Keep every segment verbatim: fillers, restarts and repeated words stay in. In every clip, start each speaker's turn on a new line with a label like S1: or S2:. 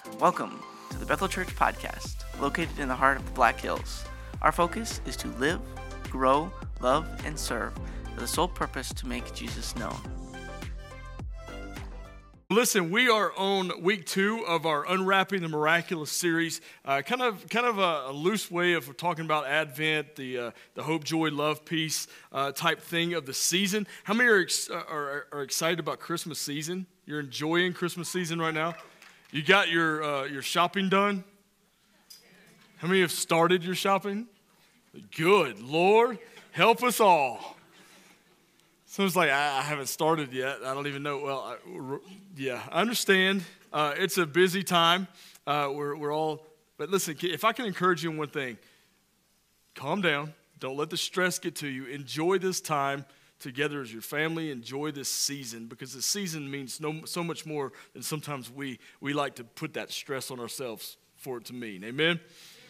S1: Welcome to the Bethel Church Podcast, located in the heart of the Black Hills. Our focus is to live, grow, love, and serve with the sole purpose to make Jesus known.
S2: Listen, we are on week two of our Unwrapping the Miraculous series. Uh, kind of, kind of a, a loose way of talking about Advent, the uh, the hope, joy, love, peace uh, type thing of the season. How many are, ex- are are excited about Christmas season? You're enjoying Christmas season right now. You got your uh, your shopping done? How many have started your shopping? Good Lord, help us all. So it's like, I, I haven't started yet. I don't even know. Well, I, yeah, I understand. Uh, it's a busy time. Uh, we're we're all, but listen, if I can encourage you in one thing, calm down. Don't let the stress get to you. Enjoy this time together as your family. Enjoy this season, because the season means no, so much more than sometimes we, we like to put that stress on ourselves for it to mean. Amen?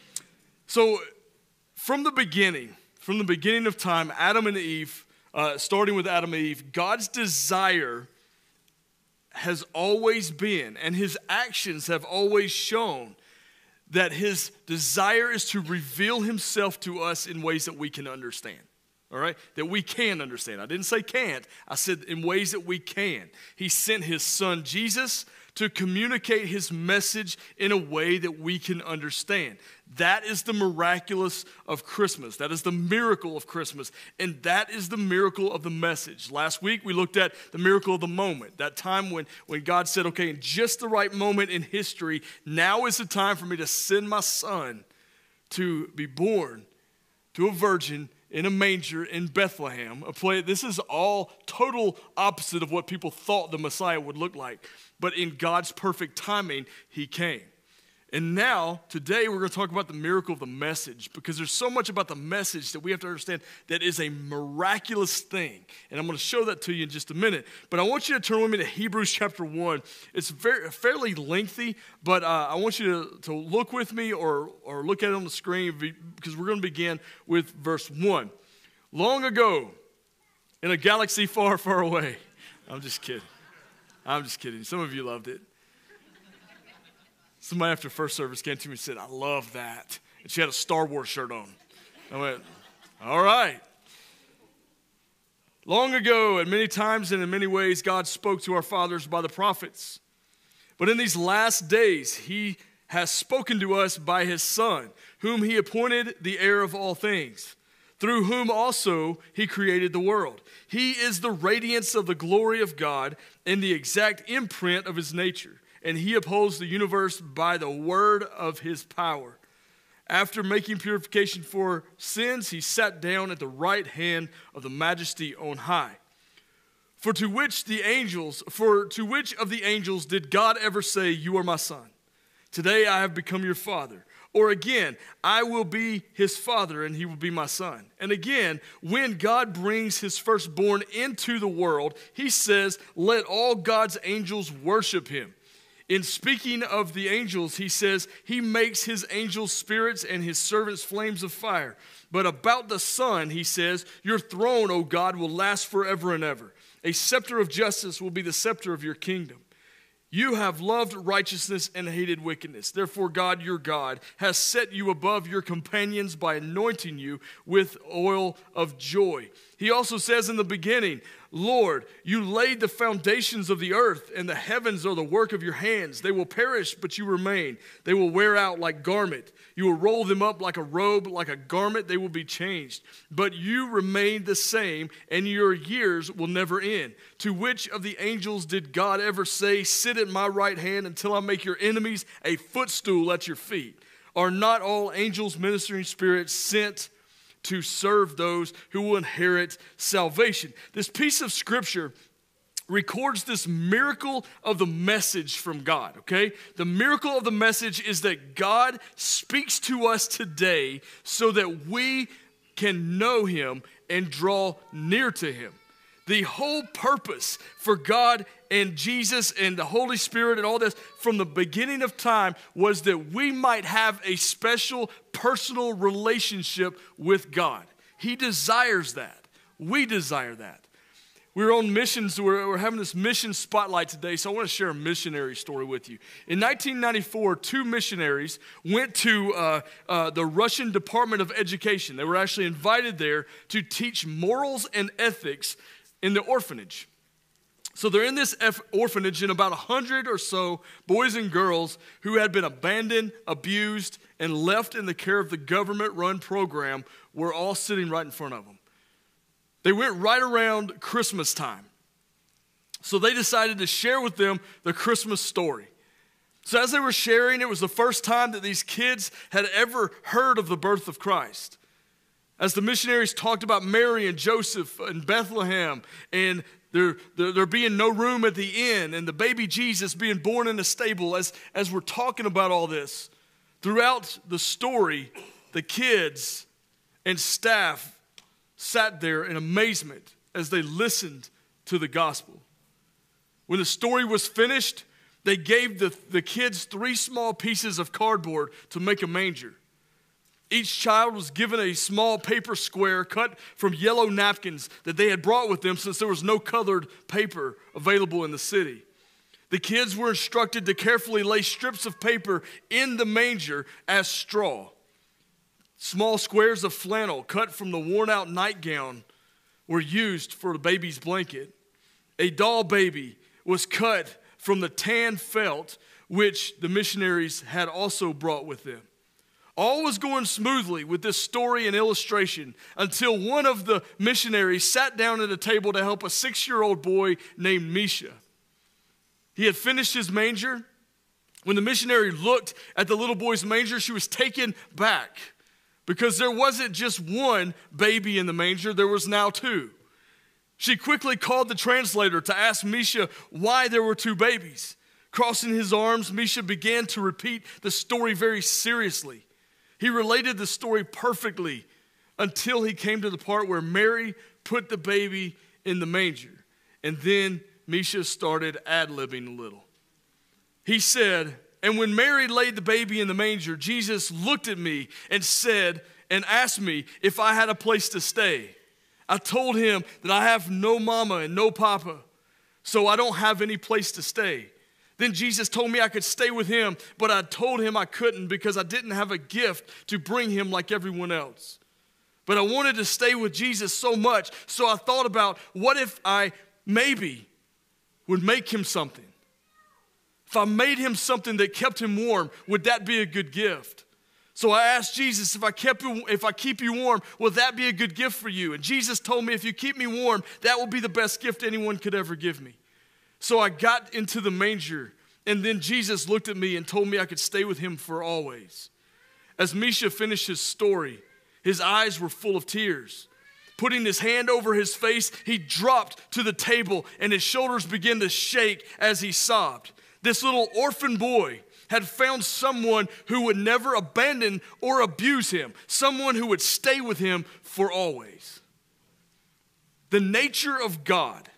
S2: So from the beginning, from the beginning of time, Adam and Eve, Uh, starting with Adam and Eve, God's desire has always been, and his actions have always shown, that his desire is to reveal himself to us in ways that we can understand. All right? That we can understand. I didn't say can't. I said in ways that we can. He sent his son Jesus to communicate his message in a way that we can understand. That is the miraculous of Christmas. That is the miracle of Christmas. And that is the miracle of the message. Last week we looked at the miracle of the moment. That time when, when God said, okay, in just the right moment in history, now is the time for me to send my son to be born to a virgin in a manger in Bethlehem. A place, this is all total opposite of what people thought the Messiah would look like. But in God's perfect timing, he came. And now, today, we're going to talk about the miracle of the message, because there's so much about the message that we have to understand that is a miraculous thing. And I'm going to show that to you in just a minute. But I want you to turn with me to Hebrews chapter one. It's very fairly lengthy, but uh, I want you to, to look with me or, or look at it on the screen, because we're going to begin with verse one. Long ago, in a galaxy far, far away. I'm just kidding. I'm just kidding. Some of you loved it. Somebody after first service came to me and said, I love that. And she had a Star Wars shirt on. I went, all right. Long ago, and many times and in many ways, God spoke to our fathers by the prophets. But in these last days, he has spoken to us by his Son, whom he appointed the heir of all things, through whom also he created the world. He is the radiance of the glory of God and the exact imprint of his nature. And he upholds the universe by the word of his power. After making purification for sins, he sat down at the right hand of the majesty on high. For to which the angels, for to which of the angels did God ever say, you are my son? Today I have become your father. Or again, I will be his father and he will be my son. And again, when God brings his firstborn into the world, he says, let all God's angels worship him. In speaking of the angels, he says, he makes his angels spirits and his servants flames of fire. But about the Son, he says, your throne, O God, will last forever and ever. A scepter of justice will be the scepter of your kingdom. You have loved righteousness and hated wickedness. Therefore, God, your God, has set you above your companions by anointing you with oil of joy. He also says in the beginning, Lord, you laid the foundations of the earth, and the heavens are the work of your hands. They will perish, but you remain. They will wear out like garment. You will roll them up like a robe, like a garment. They will be changed. But you remain the same, and your years will never end. To which of the angels did God ever say, sit at my right hand until I make your enemies a footstool at your feet? Are not all angels ministering spirits sent to serve those who will inherit salvation? This piece of scripture records this miracle of the message from God, okay? The miracle of the message is that God speaks to us today so that we can know him and draw near to him. The whole purpose for God and Jesus and the Holy Spirit and all this from the beginning of time was that we might have a special personal relationship with God. He desires that. We desire that. We were on missions. We're, we're having this mission spotlight today, so I want to share a missionary story with you. In nineteen ninety-four, two missionaries went to uh, uh, the Russian Department of Education. They were actually invited there to teach morals and ethics in the orphanage. So they're in this F- orphanage, and about one hundred or so boys and girls who had been abandoned, abused, and left in the care of the government-run program were all sitting right in front of them. They went right around Christmas time. So they decided to share with them the Christmas story. So as they were sharing, it was the first time that these kids had ever heard of the birth of Christ. As the missionaries talked about Mary and Joseph and Bethlehem, and there, there, there being no room at the inn, and the baby Jesus being born in a stable, as, as we're talking about all this, throughout the story, the kids and staff sat there in amazement as they listened to the gospel. When the story was finished, they gave the, the kids three small pieces of cardboard to make a manger. Each child was given a small paper square cut from yellow napkins that they had brought with them since there was no colored paper available in the city. The kids were instructed to carefully lay strips of paper in the manger as straw. Small squares of flannel cut from the worn-out nightgown were used for the baby's blanket. A doll baby was cut from the tan felt, which the missionaries had also brought with them. All was going smoothly with this story and illustration until one of the missionaries sat down at a table to help a six-year-old boy named Misha. He had finished his manger. When the missionary looked at the little boy's manger, she was taken back, because there wasn't just one baby in the manger, there was now two. She quickly called the translator to ask Misha why there were two babies. Crossing his arms, Misha began to repeat the story very seriously. He related the story perfectly until he came to the part where Mary put the baby in the manger. And then Misha started ad-libbing a little. He said, "And when Mary laid the baby in the manger, Jesus looked at me and said, and asked me if I had a place to stay. I told him that I have no mama and no papa, so I don't have any place to stay. Then Jesus told me I could stay with him, but I told him I couldn't because I didn't have a gift to bring him like everyone else. But I wanted to stay with Jesus so much, so I thought about what if I maybe would make him something. If I made him something that kept him warm, would that be a good gift? So I asked Jesus, if I kept you, if I keep you warm, will that be a good gift for you? And Jesus told me, if you keep me warm, that will be the best gift anyone could ever give me. So I got into the manger, and then Jesus looked at me and told me I could stay with him for always. As Misha finished his story, his eyes were full of tears. Putting his hand over his face, he dropped to the table, and his shoulders began to shake as he sobbed. This little orphan boy had found someone who would never abandon or abuse him, someone who would stay with him for always. The nature of God,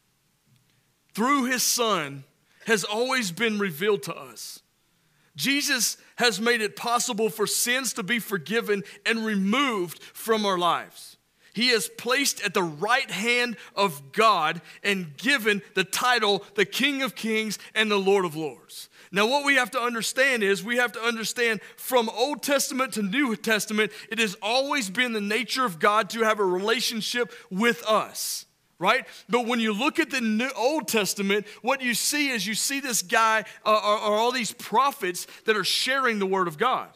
S2: through his Son, has always been revealed to us. Jesus has made it possible for sins to be forgiven and removed from our lives. He is placed at the right hand of God and given the title, the King of Kings and the Lord of Lords. Now, what we have to understand is we have to understand from Old Testament to New Testament, it has always been the nature of God to have a relationship with us, right? But when you look at the New, Old Testament, what you see is you see this guy, uh, are, are all these prophets that are sharing the Word of God.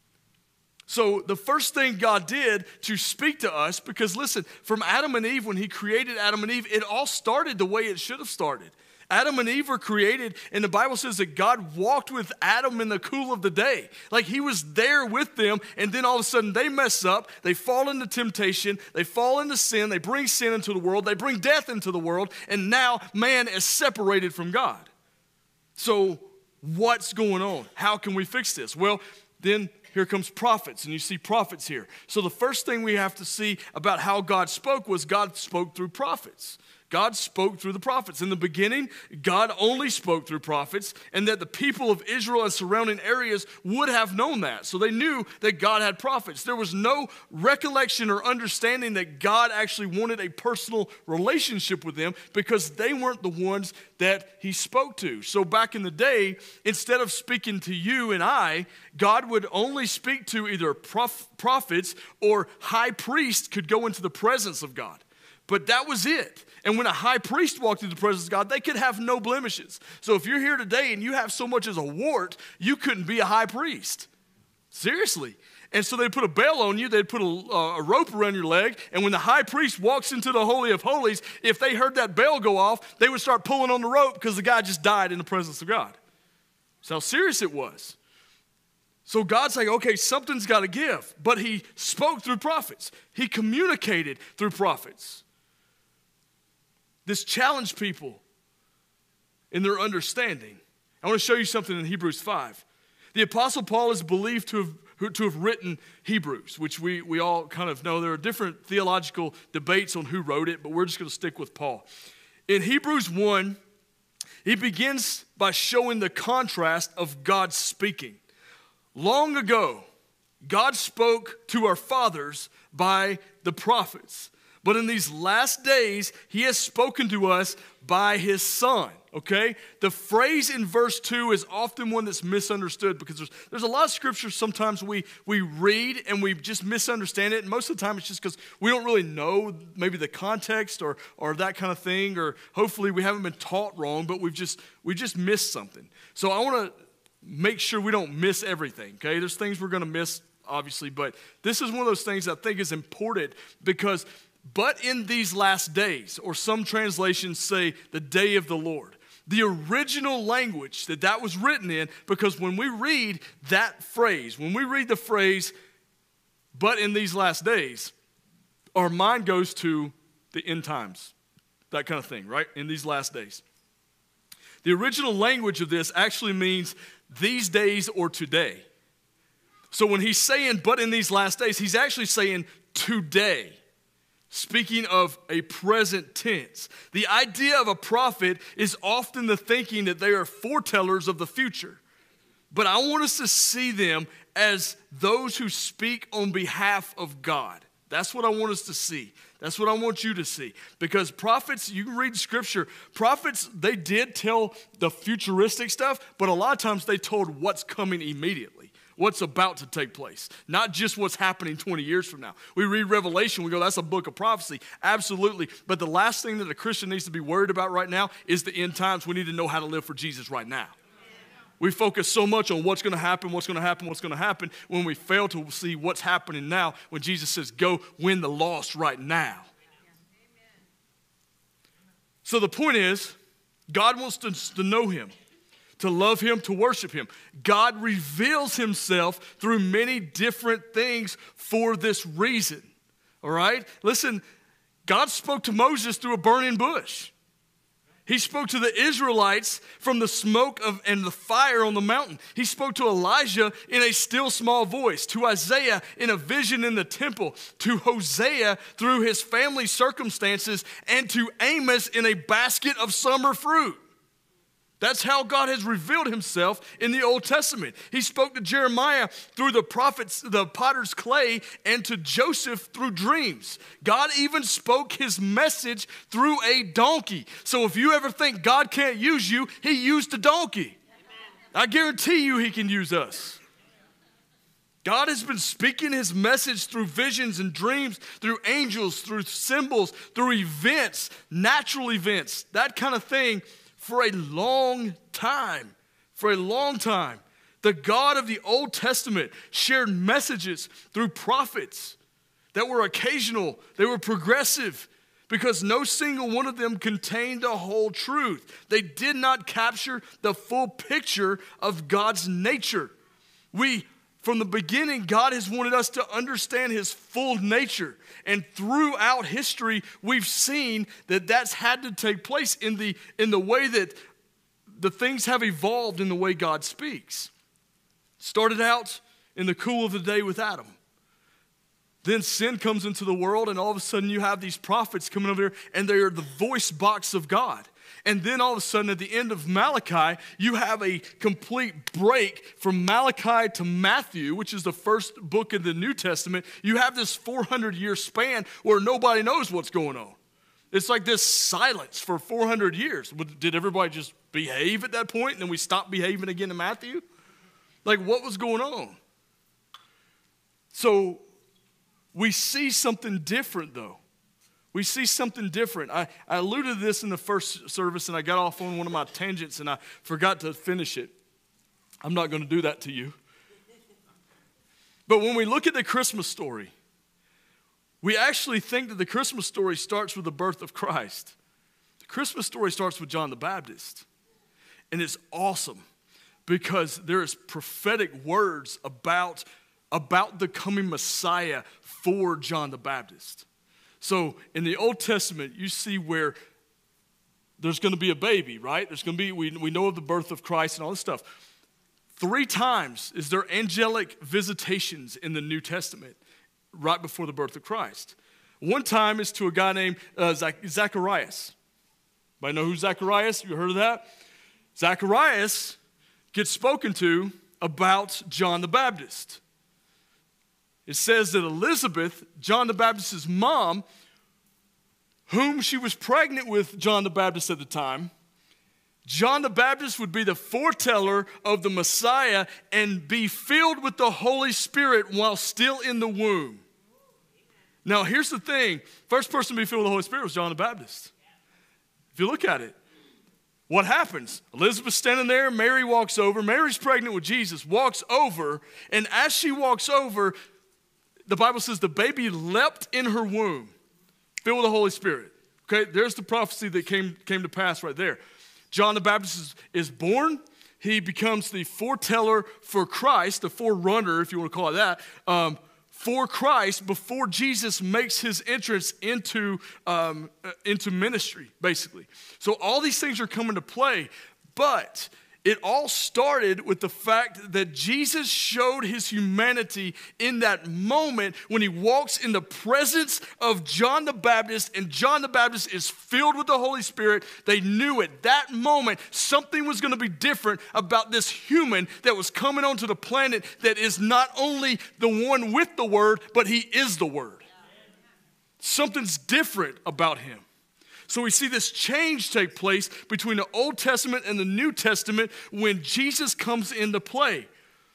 S2: So the first thing God did to speak to us, because listen, from Adam and Eve, when he created Adam and Eve, it all started the way it should have started. Adam and Eve were created, and the Bible says that God walked with Adam in the cool of the day. Like he was there with them, and then all of a sudden they mess up, they fall into temptation, they fall into sin, they bring sin into the world, they bring death into the world, and now man is separated from God. So what's going on? How can we fix this? Well, then here comes prophets, and you see prophets here. So the first thing we have to see about how God spoke was God spoke through prophets. God spoke through the prophets. In the beginning, God only spoke through prophets, and that the people of Israel and surrounding areas would have known that. So they knew that God had prophets. There was no recollection or understanding that God actually wanted a personal relationship with them because they weren't the ones that he spoke to. So back in the day, instead of speaking to you and I, God would only speak to either prof- prophets or high priests could go into the presence of God. But that was it. And when a high priest walked into the presence of God, they could have no blemishes. So if you're here today and you have so much as a wart, you couldn't be a high priest. Seriously. And so they'd put a bell on you, they'd put a, a rope around your leg, and when the high priest walks into the Holy of Holies, if they heard that bell go off, they would start pulling on the rope because the guy just died in the presence of God. That's how serious it was. So God's like, okay, something's got to give. But he spoke through prophets. He communicated through prophets. This challenged people in their understanding. I want to show you something in Hebrews five. The Apostle Paul is believed to have, to have written Hebrews, which we, we all kind of know. There are different theological debates on who wrote it, but we're just going to stick with Paul. In Hebrews one, he begins by showing the contrast of God speaking. Long ago, God spoke to our fathers by the prophets. But in these last days, he has spoken to us by his Son, okay? The phrase in verse two is often one that's misunderstood because there's, there's a lot of scripture sometimes we, we read and we just misunderstand it. And most of the time it's just because we don't really know maybe the context or, or that kind of thing, or hopefully we haven't been taught wrong, but we've just, we just missed something. So I want to make sure we don't miss everything, okay? There's things we're going to miss, obviously, but this is one of those things I think is important because but in these last days, or some translations say the day of the Lord. The original language that that was written in, because when we read that phrase, when we read the phrase, but in these last days, our mind goes to the end times, that kind of thing, right? In these last days. The original language of this actually means these days or today. So when he's saying, but in these last days, he's actually saying today. Speaking of a present tense, the idea of a prophet is often the thinking that they are foretellers of the future. But I want us to see them as those who speak on behalf of God. That's what I want us to see. That's what I want you to see. Because prophets, you can read scripture, prophets, they did tell the futuristic stuff, but a lot of times they told what's coming immediately. What's about to take place, not just what's happening twenty years from now. We read Revelation, we go, that's a book of prophecy. Absolutely. But the last thing that a Christian needs to be worried about right now is the end times. We need to know how to live for Jesus right now. We focus so much on what's going to happen, what's going to happen, what's going to happen, when we fail to see what's happening now, when Jesus says, go win the lost right now. So the point is, God wants us to know him, to love him, to worship him. God reveals himself through many different things for this reason, all right? Listen, God spoke to Moses through a burning bush. He spoke to the Israelites from the smoke of and the fire on the mountain. He spoke to Elijah in a still small voice, to Isaiah in a vision in the temple, to Hosea through his family circumstances, and to Amos in a basket of summer fruit. That's how God has revealed himself in the Old Testament. He spoke to Jeremiah through the prophets, the potter's clay, and to Joseph through dreams. God even spoke his message through a donkey. So if you ever think God can't use you, he used a donkey. I guarantee you he can use us. God has been speaking his message through visions and dreams, through angels, through symbols, through events, natural events, that kind of thing. For a long time, for a long time, the God of the Old Testament shared messages through prophets that were occasional, they were progressive, because no single one of them contained the whole truth. They did not capture the full picture of God's nature. We, from the beginning, God has wanted us to understand his full nature. And throughout history, we've seen that that's had to take place in the, in the way that the things have evolved in the way God speaks. Started out in the cool of the day with Adam. Then sin comes into the world, and all of a sudden you have these prophets coming over here, and they are the voice box of God. And then all of a sudden at the end of Malachi, you have a complete break from Malachi to Matthew, which is the first book in the New Testament. You have this four hundred year span where nobody knows what's going on. It's like this silence for four hundred years. Did everybody just behave at that point and then we stopped behaving again in Matthew? Like, what was going on? So we see something different, though. We see something different. I, I alluded to this in the first service, and I got off on one of my tangents, and I forgot to finish it. I'm not going to do that to you. But when we look at the Christmas story, we actually think that the Christmas story starts with the birth of Christ. The Christmas story starts with John the Baptist. And it's awesome because there is prophetic words about, about the coming Messiah for John the Baptist. So in the Old Testament, you see where there's going to be a baby, right? There's going to be, we, we know of the birth of Christ and all this stuff. Three times is there angelic visitations in the New Testament right before the birth of Christ. One time is to a guy named uh, Zac- Zacharias. Anybody know who Zacharias? You heard of that? Zacharias gets spoken to about John the Baptist. It says that Elizabeth, John the Baptist's mom, whom she was pregnant with John the Baptist at the time, John the Baptist would be the foreteller of the Messiah and be filled with the Holy Spirit while still in the womb. Now, here's the thing. First person to be filled with the Holy Spirit was John the Baptist. If you look at it, what happens? Elizabeth's standing there. Mary walks over. Mary's pregnant with Jesus, walks over. And as she walks over, the Bible says the baby leapt in her womb, filled with the Holy Spirit. Okay, there's the prophecy that came, came to pass right there. John the Baptist is, is born. He becomes the foreteller for Christ, the forerunner, if you want to call it that, um, for Christ before Jesus makes his entrance into, um, into ministry, basically. So all these things are coming to play, but it all started with the fact that Jesus showed his humanity in that moment when he walks in the presence of John the Baptist, and John the Baptist is filled with the Holy Spirit. They knew at that moment something was going to be different about this human that was coming onto the planet that is not only the one with the Word, but he is the Word. Something's different about him. So we see this change take place between the Old Testament and the New Testament when Jesus comes into play.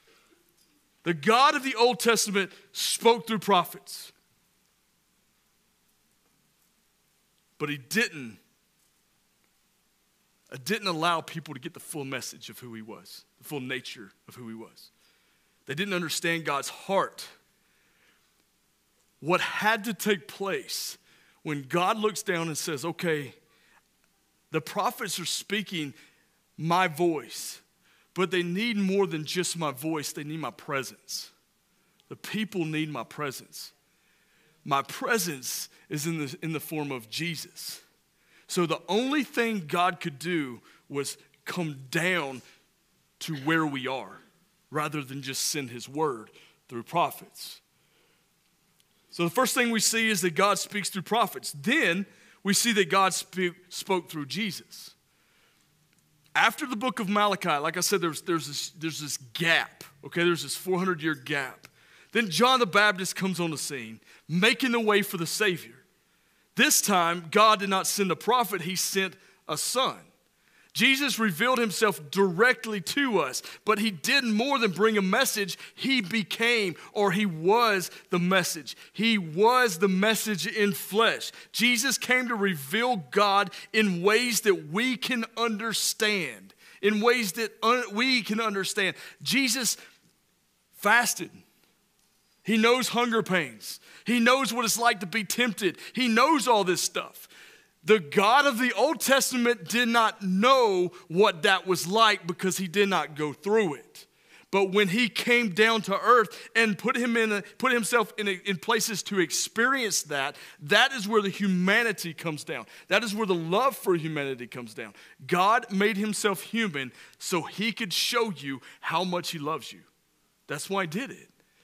S2: The God of the Old Testament spoke through prophets. But he didn't, it didn't allow people to get the full message of who he was, the full nature of who he was. They didn't understand God's heart. What had to take place when God looks down and says, okay, the prophets are speaking my voice, but they need more than just my voice. They need my presence. The people need my presence. My presence is in the, in the form of Jesus. So the only thing God could do was come down to where we are rather than just send his word through prophets. So the first thing we see is that God speaks through prophets. Then we see that God speak, spoke through Jesus. After the book of Malachi, like I said, there's, there's, this, there's this gap. Okay, there's this four hundred year gap. Then John the Baptist comes on the scene, making the way for the Savior. This time, God did not send a prophet, he sent a son. Jesus revealed himself directly to us, but he did more than bring a message. He became, or he was the message. He was the message in flesh. Jesus came to reveal God in ways that we can understand, in ways that un- we can understand. Jesus fasted. He knows hunger pains. He knows what it's like to be tempted. He knows all this stuff. The God of the Old Testament did not know what that was like because he did not go through it. But when he came down to earth and put him in a, put himself in, a, in places to experience that, that is where the humanity comes down. That is where the love for humanity comes down. God made himself human so he could show you how much he loves you. That's why he did it.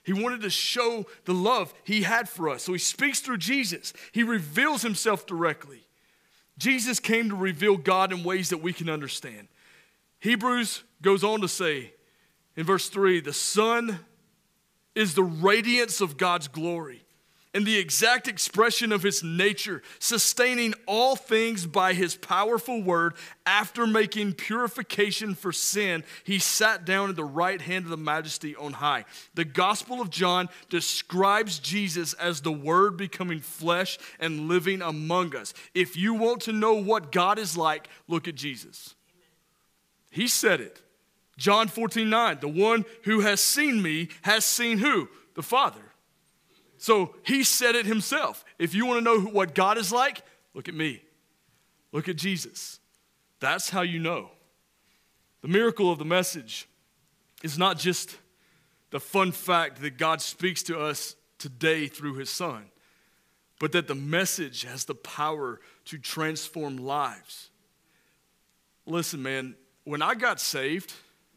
S2: He wanted to show the love he had for us. So he speaks through Jesus. He reveals himself directly. Jesus came to reveal God in ways that we can understand. Hebrews goes on to say in verse three, the Son is the radiance of God's glory and the exact expression of his nature, sustaining all things by his powerful word. After making purification for sin, he sat down at the right hand of the Majesty on high. The Gospel of John describes Jesus as the Word becoming flesh and living among us. If you want to know what God is like, look at Jesus. He said it. John fourteen nine, the one who has seen me has seen who? The Father. So he said it himself. If you want to know what God is like, look at me. Look at Jesus. That's how you know. The miracle of the message is not just the fun fact that God speaks to us today through his Son, but that the message has the power to transform lives. Listen, man, when I got saved,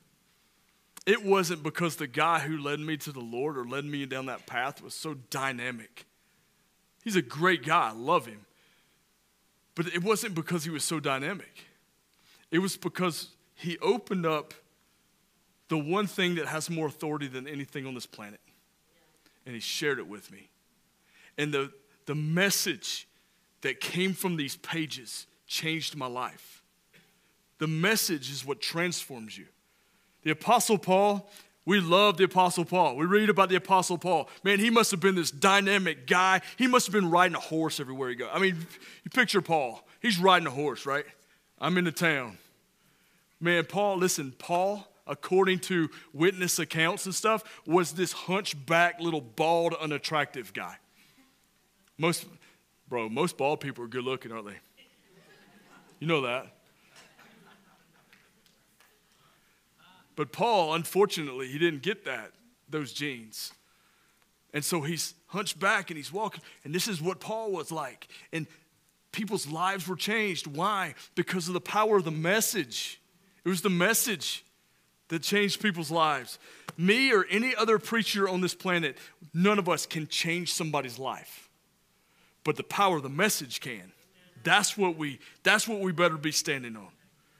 S2: it wasn't because the guy who led me to the Lord or led me down that path was so dynamic. He's a great guy. I love him. But it wasn't because he was so dynamic. It was because he opened up the one thing that has more authority than anything on this planet. And he shared it with me. And the, the message that came from these pages changed my life. The message is what transforms you. The Apostle Paul, we love the Apostle Paul. We read about the Apostle Paul. Man, he must have been this dynamic guy. He must have been riding a horse everywhere he goes. I mean, you picture Paul. He's riding a horse, right? I'm in the town. Man, Paul, listen, Paul, according to witness accounts and stuff, was this hunchback, little bald, unattractive guy. Most, bro, most bald people are good looking, aren't they? You know that. But Paul, unfortunately, he didn't get that, those genes. And so he's hunched back and he's walking. And this is what Paul was like. And people's lives were changed. Why? Because of the power of the message. It was the message that changed people's lives. Me or any other preacher on this planet, none of us can change somebody's life. But the power of the message can. That's what we, that's what we better be standing on.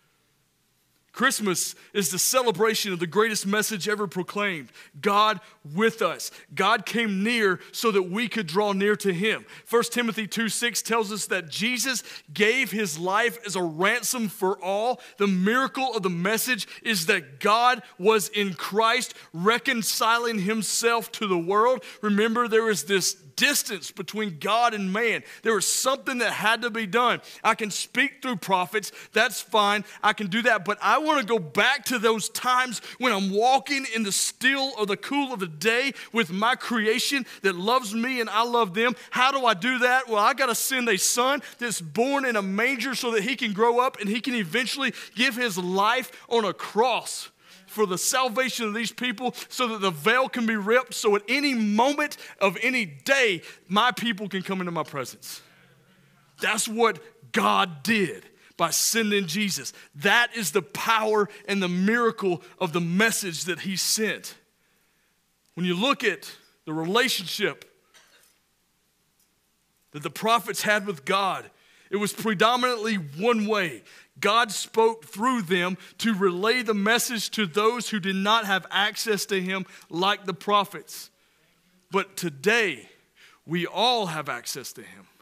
S2: Christmas is the celebration of the greatest message ever proclaimed. God with us. God came near so that we could draw near to him. First Timothy two six tells us that Jesus gave his life as a ransom for all. The miracle of the message is that God was in Christ reconciling himself to the world. Remember, there is this distance between God and man. There was something that had to be done. I can speak through prophets. That's fine. I can do that. But I want to go back to those times when I'm walking in the still or the cool of the day with my creation that loves me and I love them. How do I do that? Well, I got to send a son that's born in a manger so that he can grow up and he can eventually give his life on a cross for the salvation of these people so that the veil can be ripped, so at any moment of any day, my people can come into my presence. That's what God did by sending Jesus. That is the power and the miracle of the message that he sent. When you look at the relationship that the prophets had with God, it was predominantly one way. God spoke through them to relay the message to those who did not have access to him like the prophets. But today, we all have access to him.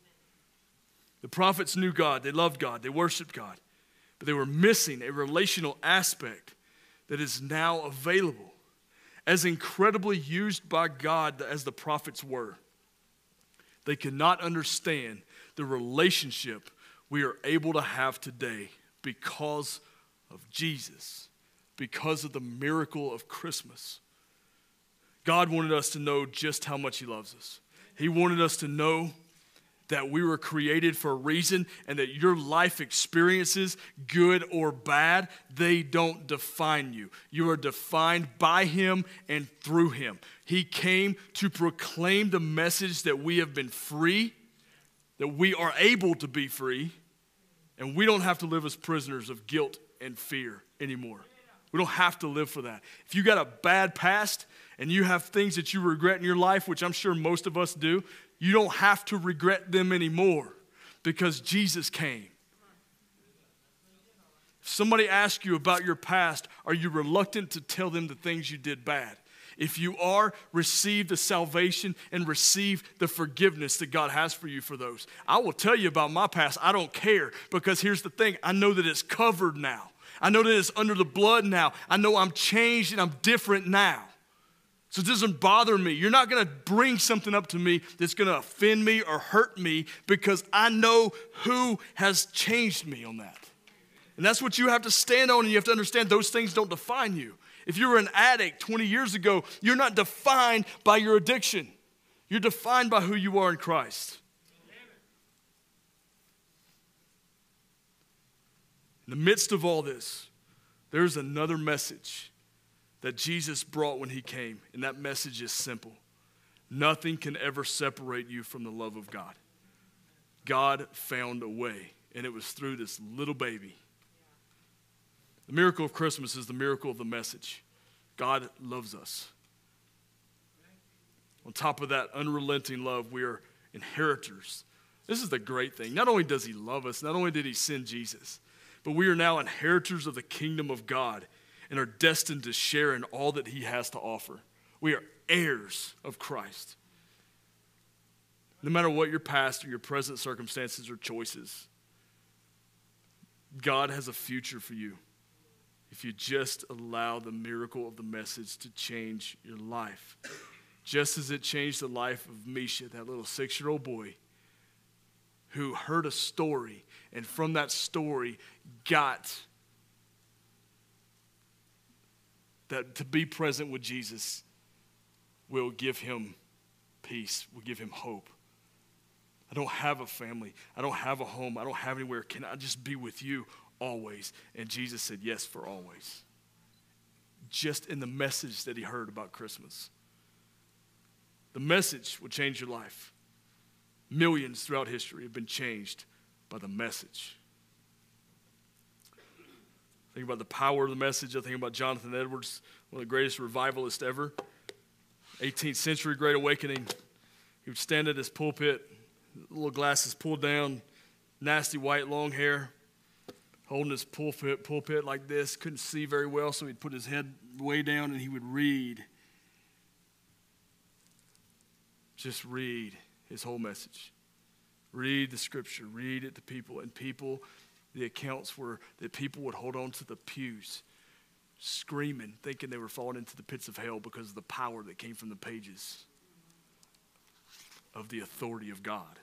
S2: The prophets knew God, they loved God, they worshiped God, but they were missing a relational aspect that is now available. As incredibly used by God as the prophets were, they could not understand the relationship we are able to have today because of Jesus, because of the miracle of Christmas. God wanted us to know just how much he loves us. He wanted us to know that we were created for a reason and that your life experiences, good or bad, they don't define you. You are defined by him and through him. He came to proclaim the message that we have been free, that we are able to be free, and we don't have to live as prisoners of guilt and fear anymore. We don't have to live for that. If you got a bad past and you have things that you regret in your life, which I'm sure most of us do, you don't have to regret them anymore because Jesus came. If somebody asks you about your past, are you reluctant to tell them the things you did bad? If you are, receive the salvation and receive the forgiveness that God has for you for those. I will tell you about my past. I don't care, because here's the thing. I know that it's covered now. I know that it's under the blood now. I know I'm changed and I'm different now. So it doesn't bother me. You're not going to bring something up to me that's going to offend me or hurt me, because I know who has changed me on that. And that's what you have to stand on, and you have to understand those things don't define you. If you were an addict twenty years ago, you're not defined by your addiction. You're defined by who you are in Christ. In the midst of all this, there's another message that Jesus brought when he came, and that message is simple. Nothing can ever separate you from the love of God. God found a way, and it was through this little baby. The miracle of Christmas is the miracle of the message. God loves us. On top of that unrelenting love, we are inheritors. This is the great thing. Not only does he love us, not only did he send Jesus, but we are now inheritors of the kingdom of God and are destined to share in all that he has to offer. We are heirs of Christ. No matter what your past or your present circumstances or choices, God has a future for you if you just allow the miracle of the message to change your life. Just as it changed the life of Misha, that little six-year-old boy who heard a story, and from that story got that to be present with Jesus will give him peace, will give him hope. I don't have a family. I don't have a home. I don't have anywhere. Can I just be with you always? And Jesus said, yes, for always. Just in the message that he heard about Christmas. The message will change your life. Millions throughout history have been changed by the message. Think about the power of the message. I think about Jonathan Edwards, one of the greatest revivalists ever. eighteenth century Great Awakening. He would stand at his pulpit, little glasses pulled down, nasty white long hair, holding his pulpit, pulpit like this. Couldn't see very well, so he'd put his head way down and he would read. Just read his whole message. Read the scripture. Read it to people. And people, the accounts were that people would hold on to the pews, screaming, thinking they were falling into the pits of hell because of the power that came from the pages of the authority of God.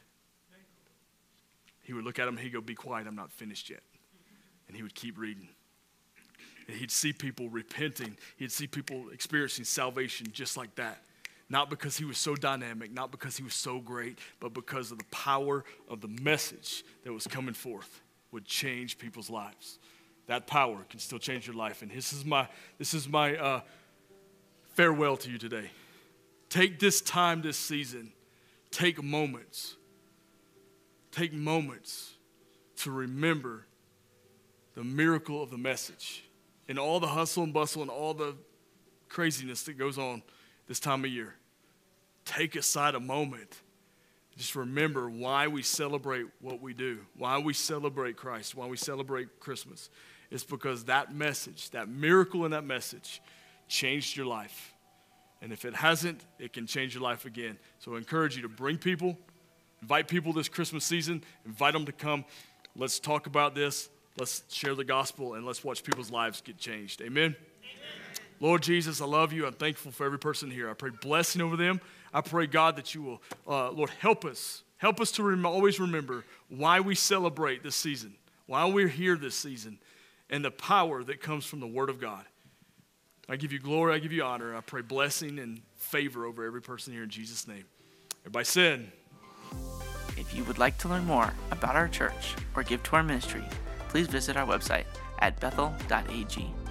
S2: He would look at them and he'd go, be quiet, I'm not finished yet. And he would keep reading. And he'd see people repenting. He'd see people experiencing salvation just like that. Not because he was so dynamic, not because he was so great, but because of the power of the message that was coming forth would change people's lives. That power can still change your life. And this is my, this is my uh, farewell to you today. Take this time this season. Take moments. Take moments to remember the miracle of the message and all the hustle and bustle and all the craziness that goes on this time of year. Take aside a moment. Just remember why we celebrate what we do, why we celebrate Christ, why we celebrate Christmas. It's because that message, that miracle in that message changed your life. And if it hasn't, it can change your life again. So I encourage you to bring people, invite people this Christmas season, invite them to come. Let's talk about this. Let's share the gospel, and let's watch people's lives get changed. Amen? Amen. Lord Jesus, I love you. I'm thankful for every person here. I pray blessing over them. I pray, God, that you will, uh, Lord, help us. Help us to rem- always remember why we celebrate this season, why we're here this season, and the power that comes from the Word of God. I give you glory. I give you honor. I pray blessing and favor over every person here in Jesus' name. Everybody said.
S1: If you would like to learn more about our church or give to our ministry, please visit our website at bethel dot a g.